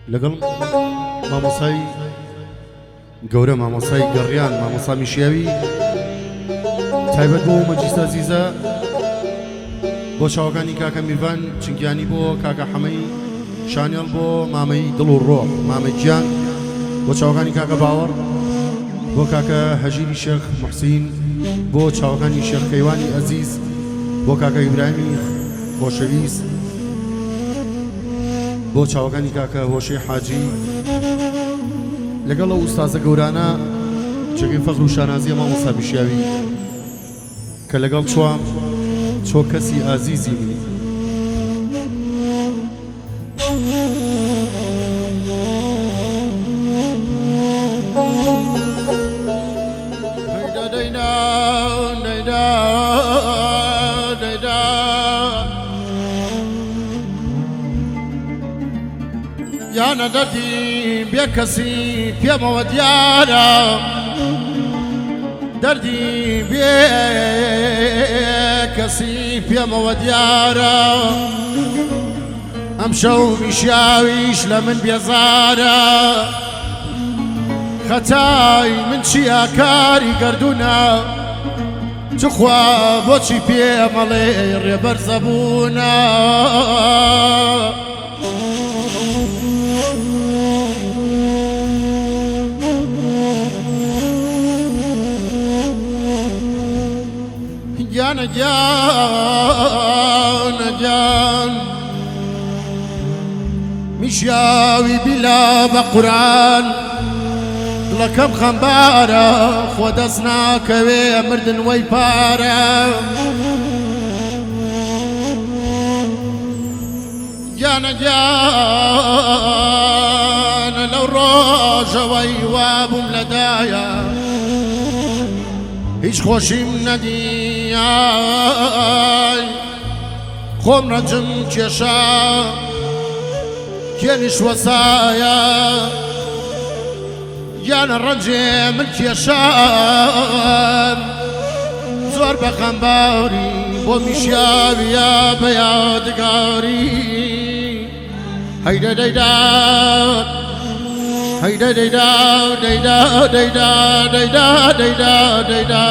لەگەڵ مامۆسای گەورە مامۆسای گەڕیان مامۆسا میشیاوی تایبەت بۆ مەجلیس عەزیزە بۆ چاوەکانی کاکە میروان چنگیانی بۆ کاکە حەمەی شانیێڵ بۆ مامەی دڵ و ڕۆح مامەی گیان بۆ چاوەکانی کاکە باوەڕ بۆ کاکە هەژیری شێخ موحسین بۆ چاوەکانی شێخ کەیوانی عەزیز بۆ کاکە ئیبراهیمی خۆشەویست بۆ چاوەکانی کاکە هۆشەی حاجی لەگەڵ ئەو ئوستازە گەورانە جێگەی فەخر و شانازیە مامۆستا میشیاوی کە لەگەڵ چوام چۆ کەسی ئازیزی منی یانە دەردی بێ کەسی پێمەوە دیارە دەردی بێ کەسی پێمەوە دیارە ئەم شەو میشیاویش لە من بێزارە خەتای من چییە کاری گەردوونە چخوا بۆچی پێمەڵێ ڕێبەر زەبوونە جان جان جان میشیاوی بلا بقرآن لەکەم خەمبارە خۆ دەست ناکەوێ مردن وەی پارە جانە جانە لەو ڕۆژەوەی وابووم لەدایە هیچ خۆشیم نەدیای خۆم ڕەنجم کێشا کێنیش وەسایە گیانە ڕەنجێ من کێشام زۆر بە خەمباری بۆ میشیاویە بە یادگاری هەیدە دەیدا هەیدە دەیدا دەیدا دەیدا دەیدا دەیدا دەیدا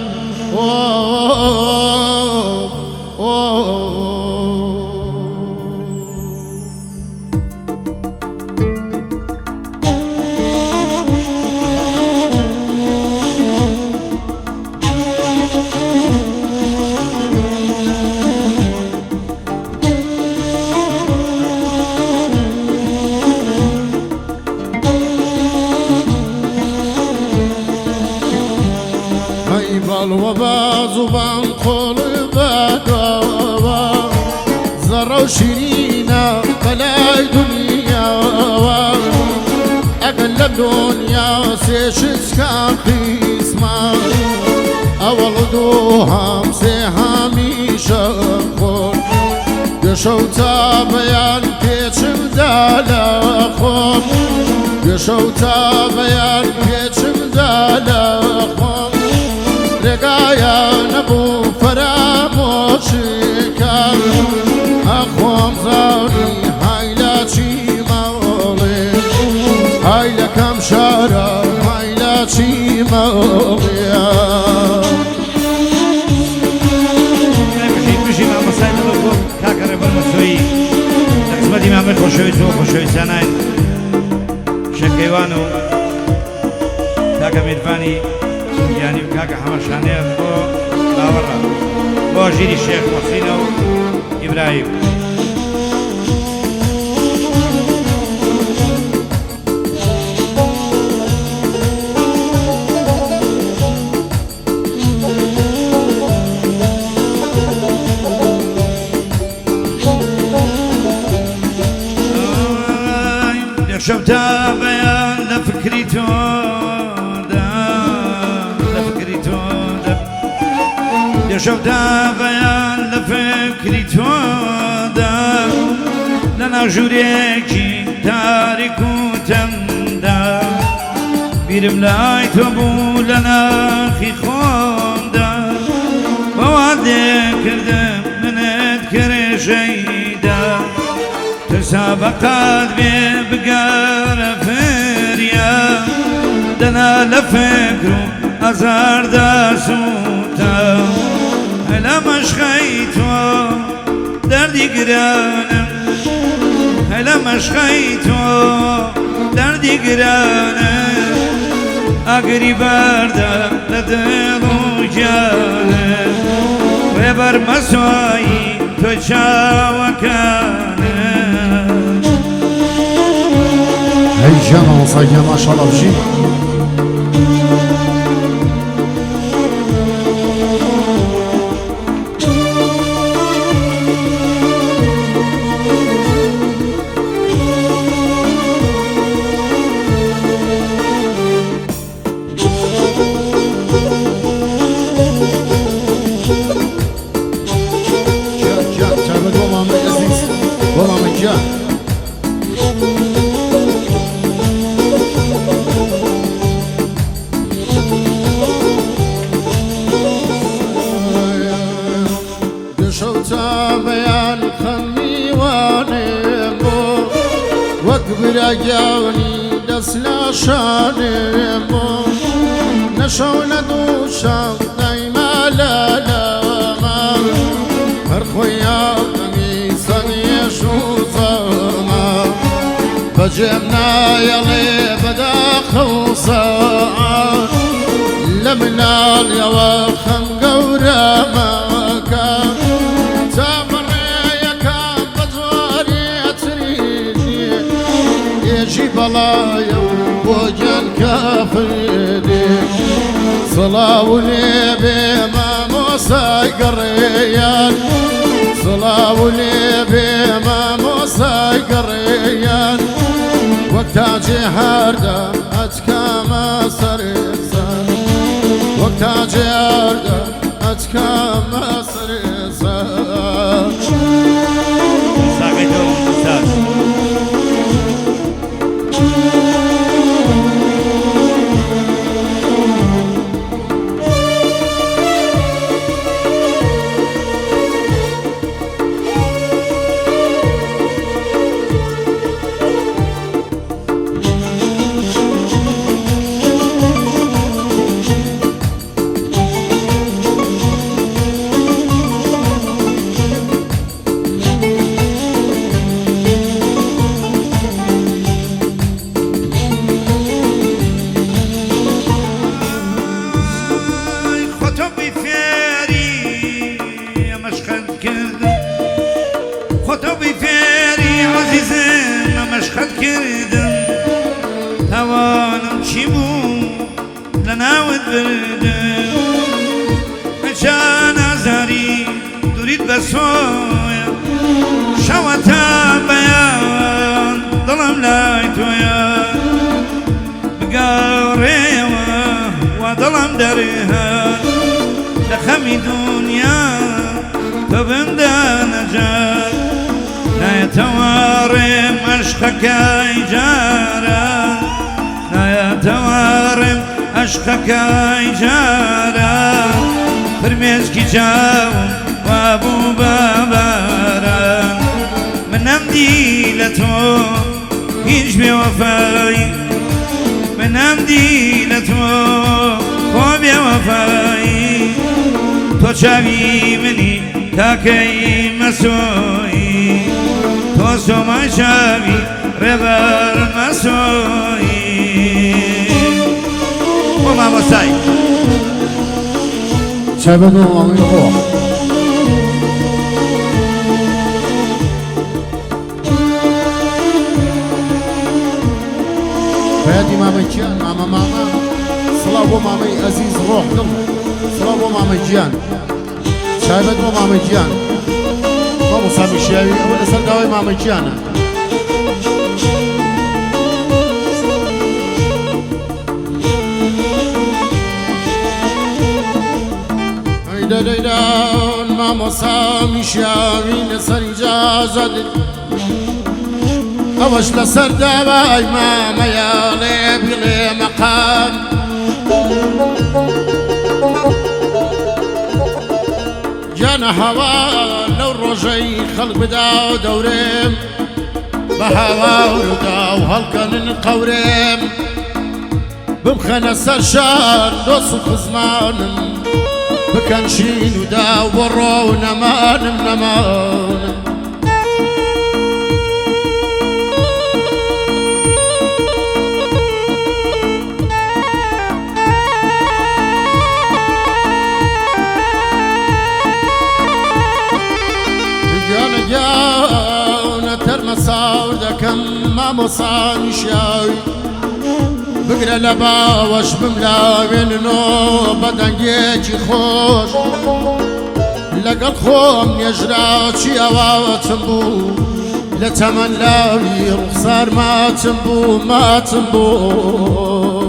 وبازوبان قول بدوا زرو شيرينا بلاي دنيا اقلب دنيا سيشت كان قسمة اول دوهم سهامي شخور يشوتا بيان كيتشم دالخوم يشوتا بيان كيتشم دالخوم رقايا نبو فراموشكا أخوام زاري هايلا چي مولي هايلا كم شارع هايلا چي مولي بشي مع مسائل الوقوف كاكا ربا مسوي تقسمتي مع من خوشوي تو خوشوي ساناين شكيوانو كاكا ميرفاني يعني كاكا حمد شانيل بو باورا بو جيري الشيخ محسين إبراهيم شفتا بيان لفكري شوفتا بيان لفكري تودا لنا جوريكي تارك وتمدا بيرم لاي تبو لنا خي خوندا بوعدك كردم من اذكر شيدا مسابقات بقار فريا دنا لفكرو أزار دا سوتا هلا مشخيتو دردي قرانم هلا مشخيتو دردي قرانم أقري بردا لدلو جانم ويبر مسوي تشاوكانم هي جامع وصايا ما شاء الله وجي براجعني دسلا شانمو نشون دوشا دايما لا لا ما هرخويا قميصا يشوفا بجمنا يلي بدا خوصا لمنا اليوخم قورا ماكا جيب الله وجن كافري صلاة وليبي ما موسى قريان صلاة وليبي ما موسى قريان وقتها جهاردا أتكام سرسان وقتها جهاردا أتكام سرسان ساقيتو ساق ناود بردم عشان ازاری دورید بسویا شوتا بیان دلم لای تویا بقاره و دلم درها لخمی دنیا تبنده نجات لا يتوارم عشقك إيجارا لا يتوارم عشقك إيجارا فرميزكي جاوم وابو بابارا من أمدي لتو هيج بوفاي من أمدي لتو هو بوفاي تو شاوي مني تاكي مسوي تو سوما شاوي ربر مسوي وما مساي شابدو أمي روح فادي مامي جيان ماما صلاة مامي عزيز روح دم صلاة مامي جيان شابدو مامي جيان مامو سامي شياوي أولا سرداوي مامي جيانا ديدان مامو سامي شياوي نسر إجازة أوش لسرداوي ماما يا لي مقام جانا هوا لو رجي خلق بدا دوريم بهاورودا و هەڵکەنن قەورێم بمخەنە سەر شار دۆست و خزمانم بکەن شین و دا و بڕۆ و نەمانم نەمانم جاونە تەرمە ساور دەکەم مامۆسانی شیاوی بگرە لە باوەش بملاوێننەوە بە دەنگێکی خۆش لەگەڵ خۆم نێژراچی ئەواوەتم بوو لە تەمەن لاوی ڕوخسار ماتم بوو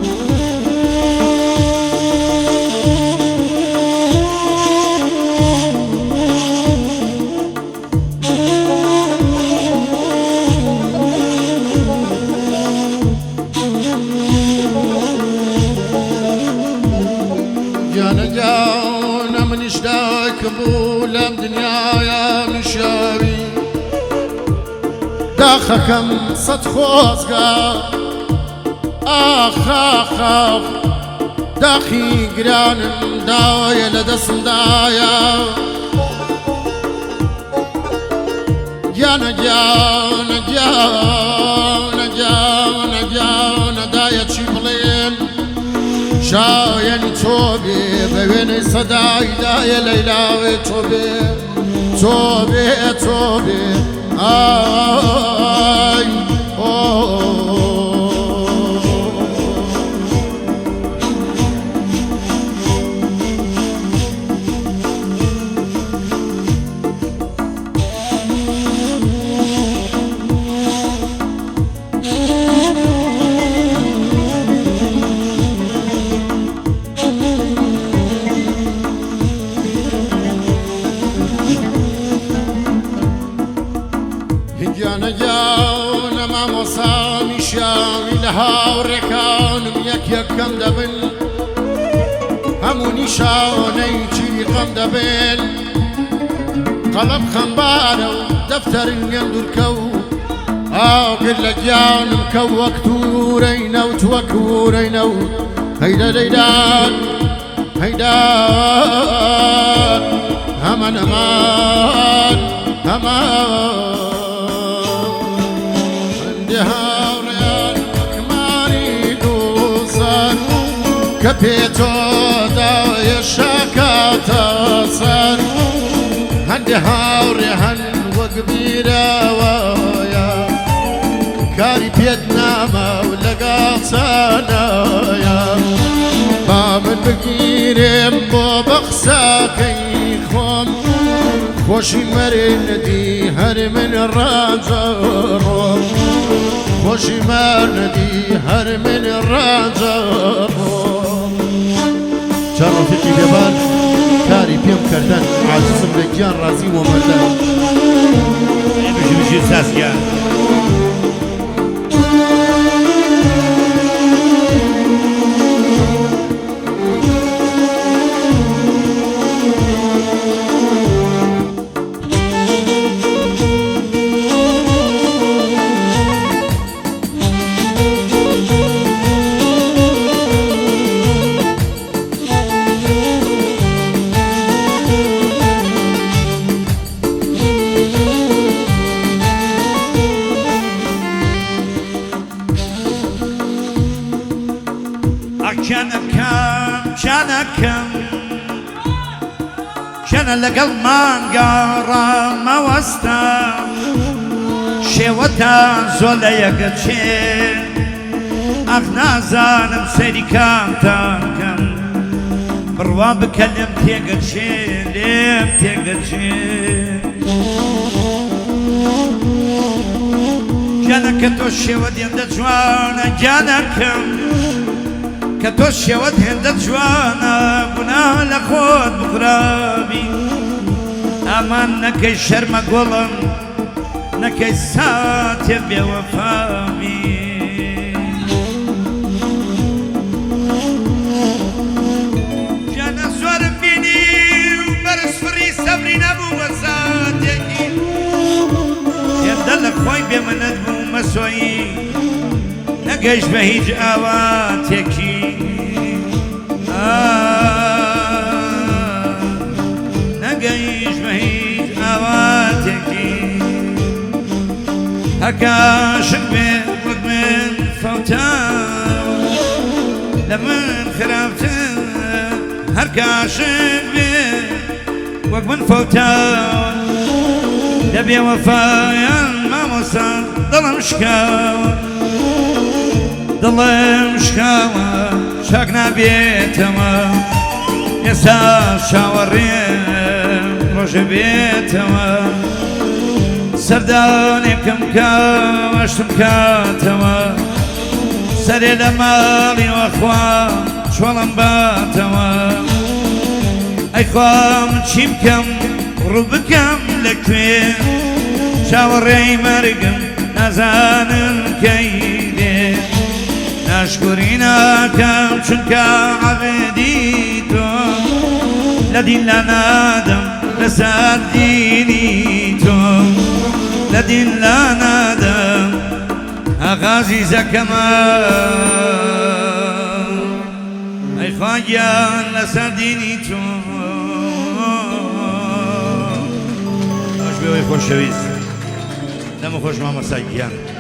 جانا منیش دایکم بوو لەم دنیاە مشاوی داخەکەم سەد خۆزگا ئاخ داخی گرانم داوایە لە دەستمدایە گیانە دایە چی بڵێن شایەنی تۆ بێ بە وێنەی سەدایدایە لەیلاوێ تۆ بێ ئای گیانە مامۆسامی شاوی لە هاوڕێکانم یەکەم دەبن هەموو نیشانەی چیقەم دەبێن قەڵەم خەمبارە و دەفتەرن گەندورکە و ئاگر لە گیانم کە وەک توورەی نەوت هەیدە لەیدان هەمان هاوڕێیان وەکمانی دووسەر کە پێتۆ داوایە شاکاتە سەر هەندێ هاوڕێ هەن وەک بیرەوەیە کاری پێت نامە و لەگەڵ چانایە با من بگیرێم بۆ بە قسەکەی خۆم خۆشی مەرێنەدی هەر من ڕاجەڕۆم خۆشی مەرنەدی هەر من ڕاجەڕۆم چەند ڕەفیقی بێبار کاری پێم کردن عاجزم لە گیان ڕازی وە مەردان بژی ساسکیان چەنە لەگەڵ مانگە ڕامەوەستە شێوەتان زۆر لە یەکەچێن ئەخ نازانم سەری کامتان کەم بڕوا بکە لێم تێگەچێن گیانە کە تۆ شێوە هێندە جوانە گیانەکەم کە تۆ شێوەت هێندە جوانە گوناه لە خۆت بخرابی ئامان نەکەی شەرمە گوڵم نەکەی ساتێ بێوەفامی گیانە زۆرم بینی و بەرز فڕی سەبری نەبوو بە ساتێکی هێندە لە خۆی بێ منەت بوو مەسۆیی نەگەیشت بە هیچ ئاواتێکی نەگەیشت بە هیچ ئاواتێکی هەکاشت بێ وەک من فەوتاوە لە من خراپتر هەر کاشت بێ وەک من فەوتاوە لە بێوەفایان مامۆستا دڵم شکاوە دڵم شکاوە شاک نابێتەوە ئێستا چاوەڕێم ڕۆژە بێتەوە سەردانێکم کاشتم کاتەوە سەرێ لە ماڵی وەخوا چۆڵم باتەوە ئەی خوام چی بکەم ڕوو بکەم لەکوێ چاوەڕێی مەرگم نازانم کەی دێ ناشکوری ناکەم چونکە عەبێدی تۆ لە دین لا نادەم لەسەر دینی تۆ لە دین لا نادەم ئاغازی زەکەمە ئەی خوا گیان لەسەر دینی تۆ خۆشەویست دەمە خۆش مامۆستا گیان